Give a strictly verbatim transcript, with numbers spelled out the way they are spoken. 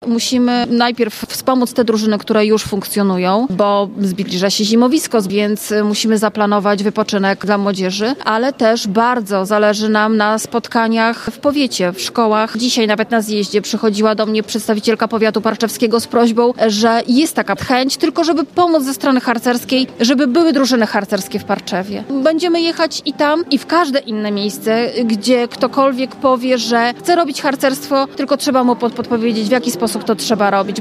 musimy najpierw wspomóc te drużyny, które już funkcjonują, bo zbliża się zimowisko, więc musimy zaplanować wypoczynek dla młodzieży, ale też bardzo zależy nam na spotkaniach w powiecie, w szkołach. Dzisiaj nawet na zjeździe przychodziła do mnie przedstawicielka powiatu parczewskiego z prośbą, że jest taka chęć, tylko żeby pomóc ze strony harcerskiej, żeby były drużyny harcerskie w Parczewie. Będziemy jechać i tam, i w każde inne miejsce, gdzie ktokolwiek powie, że chce robić harcerstwo, tylko trzeba mu podpowiedzieć, w jaki sposób to trzeba robić.